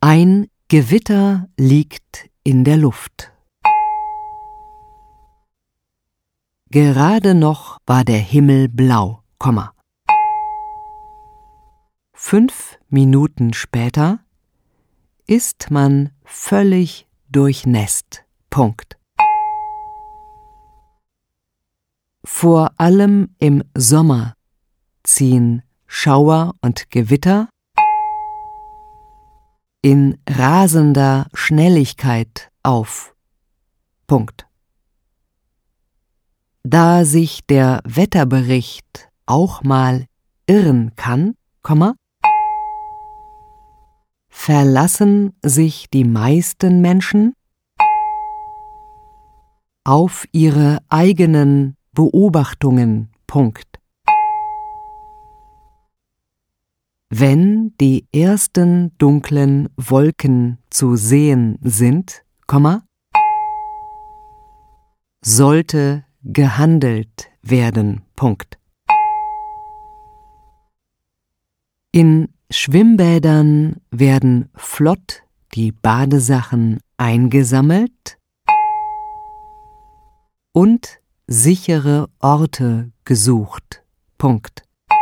Ein Gewitter liegt in der Luft. Gerade noch war der Himmel blau, 5 Minuten später ist man völlig durchnässt, Punkt. Vor allem im Sommer ziehen Schauer und Gewitter in rasender Schnelligkeit auf, Punkt. Da sich der Wetterbericht auch mal irren kann, verlassen sich die meisten Menschen auf ihre eigenen Beobachtungen, Punkt. Wenn die ersten dunklen Wolken zu sehen sind, sollte gehandelt werden, Punkt. In Schwimmbädern werden flott die Badesachen eingesammelt und sichere Orte gesucht, Punkt.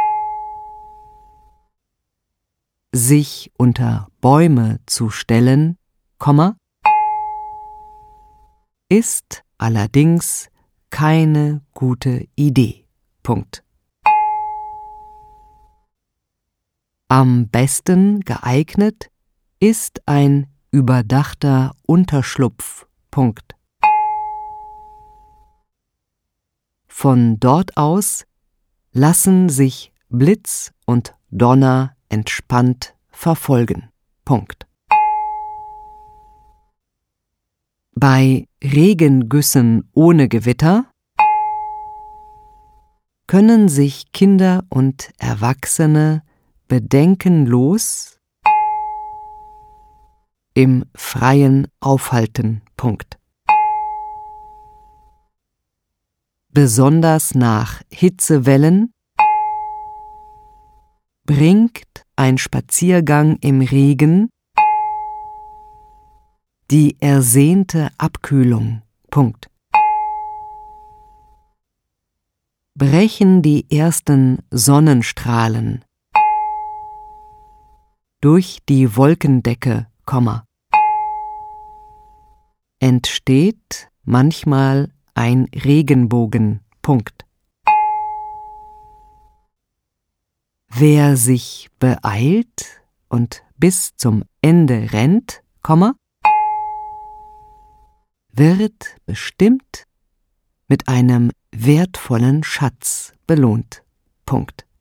Sich unter Bäume zu stellen, ist allerdings keine gute Idee, Punkt. Am besten geeignet ist ein überdachter Unterschlupf, Punkt. Von dort aus lassen sich Blitz und Donner entspannt verfolgen, Punkt. Bei Regengüssen ohne Gewitter können sich Kinder und Erwachsene bedenkenlos im Freien aufhalten, Punkt. Besonders nach Hitzewellen bringt ein Spaziergang im Regen die ersehnte Abkühlung, Punkt. Brechen die ersten Sonnenstrahlen durch die Wolkendecke, entsteht manchmal ein Regenbogen, Punkt. Wer sich beeilt und bis zum Ende rennt, wird bestimmt mit einem wertvollen Schatz belohnt, Punkt.